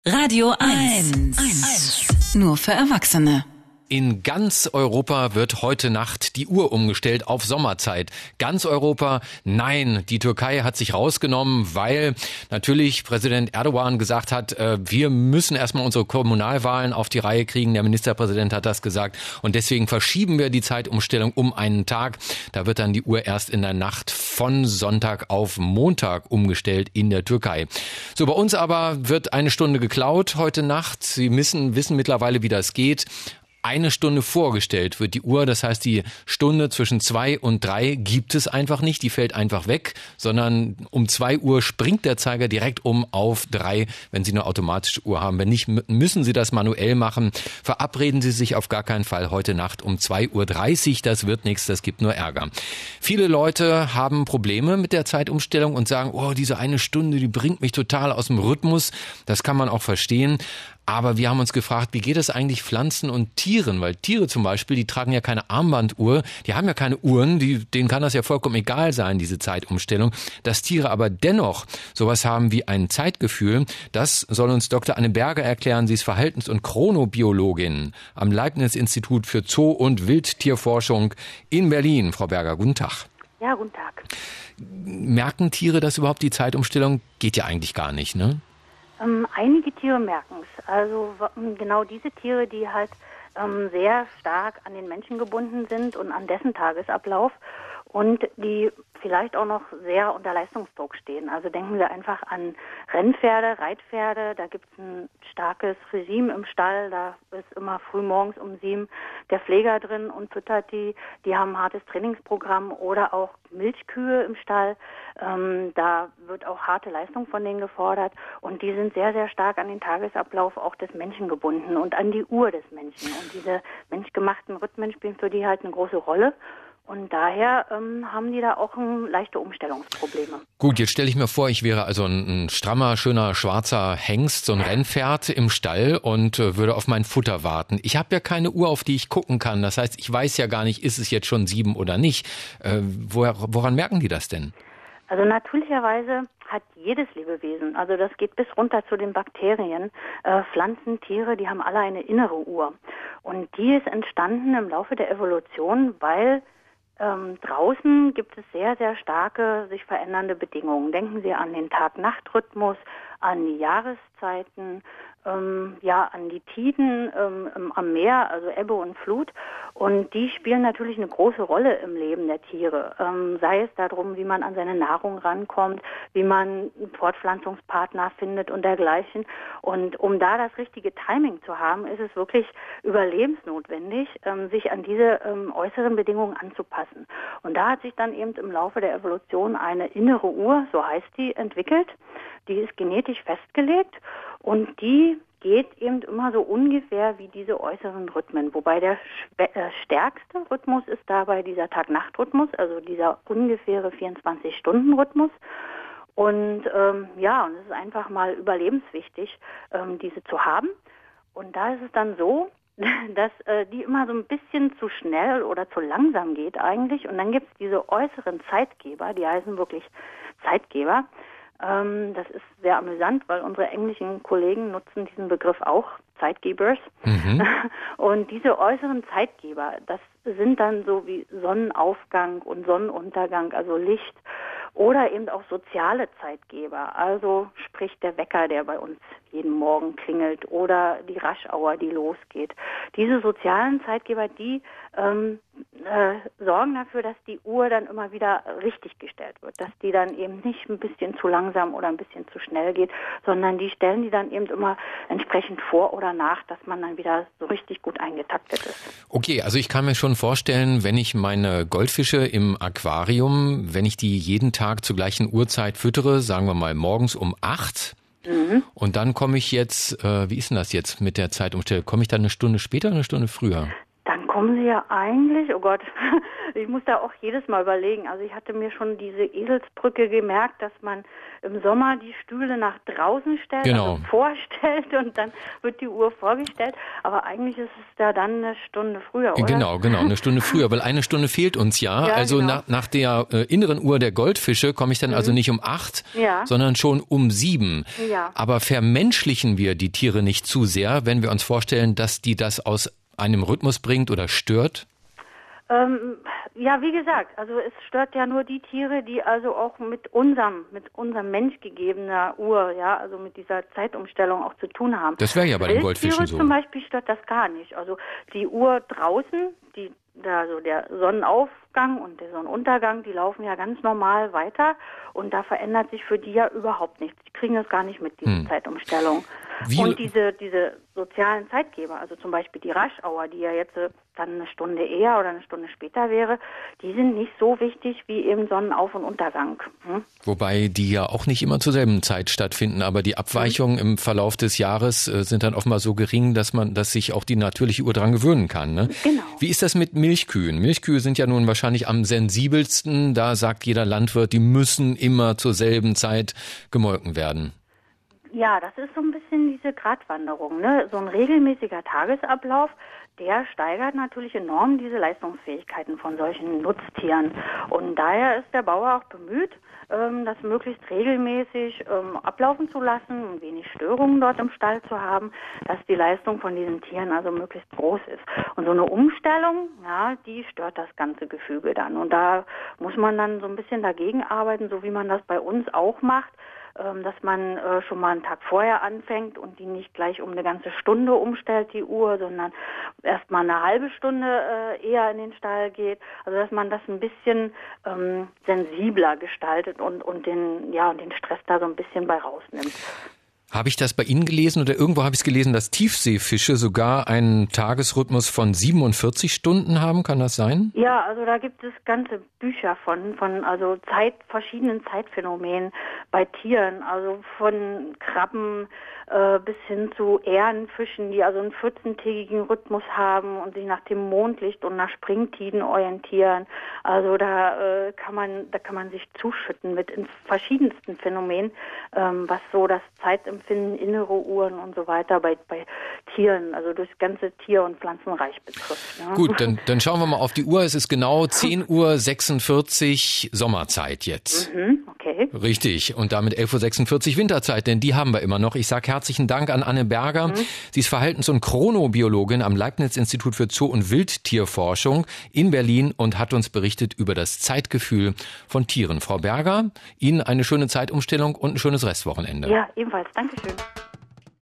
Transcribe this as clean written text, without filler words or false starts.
Radio 1. Nur für Erwachsene. In ganz Europa wird heute Nacht die Uhr umgestellt auf Sommerzeit. Ganz Europa, nein, die Türkei hat sich rausgenommen, weil natürlich Präsident Erdogan gesagt hat, wir müssen erstmal unsere Kommunalwahlen auf die Reihe kriegen. Der Ministerpräsident hat das gesagt und deswegen verschieben wir die Zeitumstellung um einen Tag. Da wird dann die Uhr erst in der Nacht von Sonntag auf Montag umgestellt in der Türkei. So, bei uns aber wird eine Stunde geklaut heute Nacht. Sie wissen mittlerweile, wie das geht. Eine Stunde vorgestellt wird die Uhr, das heißt, die Stunde zwischen 2 und 3 gibt es einfach nicht, die fällt einfach weg, sondern um 2 Uhr springt der Zeiger direkt um auf 3, wenn Sie eine automatische Uhr haben. Wenn nicht, müssen Sie das manuell machen. Verabreden Sie sich auf gar keinen Fall heute Nacht um 2:30 Uhr, das wird nichts, das gibt nur Ärger. Viele Leute haben Probleme mit der Zeitumstellung und sagen, oh, diese eine Stunde, die bringt mich total aus dem Rhythmus. Das kann man auch verstehen. Aber wir haben uns gefragt, wie geht es eigentlich Pflanzen und Tieren? Weil Tiere zum Beispiel, die tragen ja keine Armbanduhr, die haben ja keine Uhren, denen kann das ja vollkommen egal sein, diese Zeitumstellung. Dass Tiere aber dennoch sowas haben wie ein Zeitgefühl, das soll uns Dr. Anne Berger erklären. Sie ist Verhaltens- und Chronobiologin am Leibniz-Institut für Zoo- und Wildtierforschung in Berlin. Frau Berger, guten Tag. Ja, guten Tag. Merken Tiere das überhaupt, die Zeitumstellung? Geht ja eigentlich gar nicht, ne? Einige Tiere merken es. Also genau diese Tiere, die halt sehr stark an den Menschen gebunden sind und an dessen Tagesablauf und die vielleicht auch noch sehr unter Leistungsdruck stehen. Also denken wir einfach an Rennpferde, Reitpferde. Da gibt es ein starkes Regime im Stall. Da ist immer früh morgens um 7 der Pfleger drin und füttert die. Die haben ein hartes Trainingsprogramm oder auch Milchkühe im Stall. Da wird auch harte Leistung von denen gefordert. Und die sind sehr, sehr stark an den Tagesablauf auch des Menschen gebunden und an die Uhr des Menschen. Und diese menschgemachten Rhythmen spielen für die halt eine große Rolle. Und daher haben die da auch leichte Umstellungsprobleme. Gut, jetzt stelle ich mir vor, ich wäre also ein strammer, schöner, schwarzer Hengst, so ein Rennpferd im Stall und würde auf mein Futter warten. Ich habe ja keine Uhr, auf die ich gucken kann. Das heißt, ich weiß ja gar nicht, ist es jetzt schon 7 oder nicht. Woran merken die das denn? Also natürlicherweise hat jedes Lebewesen, also das geht bis runter zu den Bakterien, Pflanzen, Tiere, die haben alle eine innere Uhr. Und die ist entstanden im Laufe der Evolution, weil draußen gibt es sehr, sehr starke, sich verändernde Bedingungen. Denken Sie an den Tag-Nacht-Rhythmus, an die Jahreszeiten, an die Tiden am Meer, also Ebbe und Flut. Und die spielen natürlich eine große Rolle im Leben der Tiere. Sei es darum, wie man an seine Nahrung rankommt, wie man einen Fortpflanzungspartner findet und dergleichen. Und um da das richtige Timing zu haben, ist es wirklich überlebensnotwendig, sich an diese äußeren Bedingungen anzupassen. Und da hat sich dann eben im Laufe der Evolution eine innere Uhr, so heißt die, entwickelt. Die ist genetisch festgelegt und die geht eben immer so ungefähr wie diese äußeren Rhythmen. Wobei der stärkste Rhythmus ist dabei dieser Tag-Nacht-Rhythmus, also dieser ungefähre 24-Stunden-Rhythmus. Und und es ist einfach mal überlebenswichtig, diese zu haben. Und da ist es dann so, dass die immer so ein bisschen zu schnell oder zu langsam geht eigentlich. Und dann gibt es diese äußeren Zeitgeber, die heißen wirklich Zeitgeber. Das ist sehr amüsant, weil unsere englischen Kollegen nutzen diesen Begriff auch, Zeitgebers. Mhm. Und diese äußeren Zeitgeber, das sind dann so wie Sonnenaufgang und Sonnenuntergang, also Licht. Oder eben auch soziale Zeitgeber, also sprich der Wecker, der bei uns jeden Morgen klingelt oder die Rush-Hour, die losgeht. Diese sozialen Zeitgeber, die sorgen dafür, dass die Uhr dann immer wieder richtig gestellt wird, dass die dann eben nicht ein bisschen zu langsam oder ein bisschen zu schnell geht, sondern die stellen die dann eben immer entsprechend vor oder nach, dass man dann wieder so richtig gut eingetaktet ist. Okay, also ich kann mir schon vorstellen, wenn ich meine Goldfische im Aquarium, wenn ich die jeden Tag zur gleichen Uhrzeit füttere, sagen wir mal morgens um 8, und dann komme ich jetzt, wie ist denn das jetzt mit der Zeitumstellung? Komme ich dann eine Stunde später oder eine Stunde früher? Dann kommen Sie ja eigentlich, oh Gott, ich muss da auch jedes Mal überlegen. Also ich hatte mir schon diese Eselsbrücke gemerkt, dass man im Sommer die Stühle nach draußen stellt, Genau. also vorstellt und dann wird die Uhr vorgestellt. Aber eigentlich ist es da dann eine Stunde früher, oder? Genau, eine Stunde früher, weil eine Stunde fehlt uns ja. Ja, Also genau. nach der inneren Uhr der Goldfische komme ich dann also nicht um 8, Ja. sondern schon um 7. Ja. Aber vermenschlichen wir die Tiere nicht zu sehr, wenn wir uns vorstellen, dass die das aus einem Rhythmus bringt oder stört? Ja, wie gesagt, also es stört ja nur die Tiere, die also auch mit unserem menschgegebener Uhr, ja, also mit dieser Zeitumstellung auch zu tun haben. Das wäre ja bei den Goldfischen so. Zum Beispiel stört das gar nicht. Also die Uhr draußen, also der Sonnenaufgang und der Sonnenuntergang, die laufen ja ganz normal weiter und da verändert sich für die ja überhaupt nichts. Die kriegen das gar nicht mit, diese Zeitumstellung. Und diese sozialen Zeitgeber, also zum Beispiel die Rush-Hour, die ja jetzt dann eine Stunde eher oder eine Stunde später wäre, die sind nicht so wichtig wie eben Sonnenauf- und Untergang. Wobei die ja auch nicht immer zur selben Zeit stattfinden, aber die Abweichungen im Verlauf des Jahres sind dann offenbar so gering, dass sich auch die natürliche Uhr dran gewöhnen kann. Ne? Genau. Wie ist das mit Milchkühen? Milchkühe sind ja nun wahrscheinlich am sensibelsten. Da sagt jeder Landwirt, die müssen immer zur selben Zeit gemolken werden. Ja, das ist so ein bisschen diese Gratwanderung, ne? So ein regelmäßiger Tagesablauf, der steigert natürlich enorm diese Leistungsfähigkeiten von solchen Nutztieren. Und daher ist der Bauer auch bemüht, das möglichst regelmäßig ablaufen zu lassen und wenig Störungen dort im Stall zu haben, dass die Leistung von diesen Tieren also möglichst groß ist. Und so eine Umstellung, ja, die stört das ganze Gefüge dann. Und da muss man dann so ein bisschen dagegen arbeiten, so wie man das bei uns auch macht, dass man schon mal einen Tag vorher anfängt und die nicht gleich um eine ganze Stunde umstellt, die Uhr, sondern erst mal eine halbe Stunde eher in den Stall geht. Also dass man das ein bisschen sensibler gestaltet und den Stress da so ein bisschen bei rausnimmt. Habe ich das bei Ihnen gelesen oder irgendwo habe ich es gelesen, dass Tiefseefische sogar einen Tagesrhythmus von 47 Stunden haben? Kann das sein? Ja, also da gibt es ganze Bücher von also verschiedenen Zeitphänomenen bei Tieren, also von Krabben bis hin zu Ährenfischen, die also einen 14-tägigen Rhythmus haben und sich nach dem Mondlicht und nach Springtiden orientieren. Also da kann man sich zuschütten mit verschiedensten Phänomenen, was so das Zeitempfinden, innere Uhren und so weiter bei Tieren, also durchs ganze Tier- und Pflanzenreich betrifft. Ja. Gut, dann schauen wir mal auf die Uhr. Es ist genau 10:46 Uhr Sommerzeit jetzt. Okay. Richtig. Und damit 11:46 Uhr Winterzeit, denn die haben wir immer noch. Ich sage herzlichen Dank an Anne Berger. Sie ist Verhaltens- und Chronobiologin am Leibniz-Institut für Zoo- und Wildtierforschung in Berlin und hat uns berichtet über das Zeitgefühl von Tieren. Frau Berger, Ihnen eine schöne Zeitumstellung und ein schönes Restwochenende. Ja, ebenfalls. Dankeschön.